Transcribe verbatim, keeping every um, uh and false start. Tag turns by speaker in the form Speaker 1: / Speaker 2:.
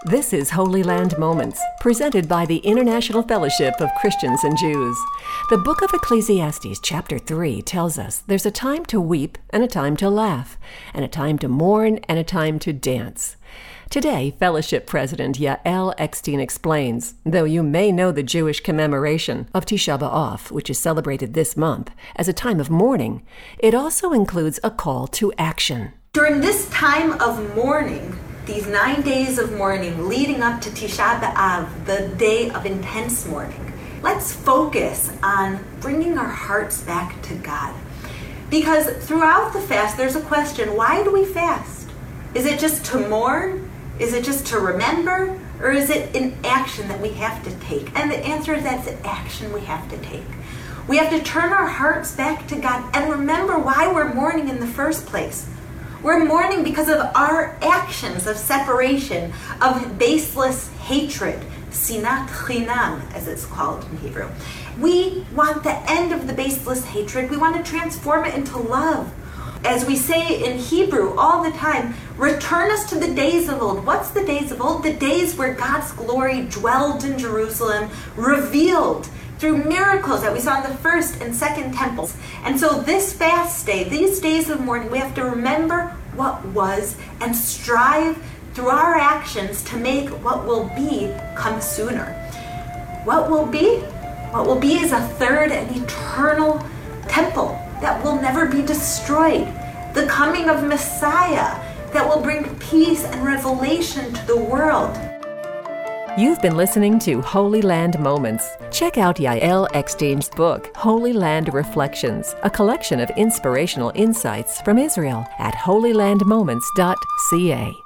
Speaker 1: This is Holy Land Moments, presented by the International Fellowship of Christians and Jews. The book of Ecclesiastes, chapter three, tells us there's a time to weep and a time to laugh, and a time to mourn and a time to dance. Today, Fellowship President Yael Eckstein explains, though you may know the Jewish commemoration of Tisha B'Av, which is celebrated this month, as a time of mourning, it also includes a call to action.
Speaker 2: During this time of mourning, these nine days of mourning leading up to Tisha B'Av, the day of intense mourning, let's focus on bringing our hearts back to God. Because throughout the fast, there's a question, why do we fast? Is it just to mourn? Is it just to remember? Or is it an action that we have to take? And the answer is that's an action we have to take. We have to turn our hearts back to God and remember why we're mourning in the first place. We're mourning because of our actions of separation, of baseless hatred, sinat chinam, as it's called in Hebrew. We want the end of the baseless hatred. We want to transform it into love. As we say in Hebrew all the time, return us to the days of old. What's the days of old? The days where God's glory dwelled in Jerusalem, revealed through miracles that we saw in the first and second temples. And so this fast day, these days of mourning, we have to remember what was and strive through our actions to make what will be come sooner. What will be? What will be is a third and eternal temple that will never be destroyed. The coming of Messiah that will bring peace and revelation to the world.
Speaker 1: You've been listening to Holy Land Moments. Check out Yael Eckstein's book, Holy Land Reflections, a collection of inspirational insights from Israel at holy land moments dot c a.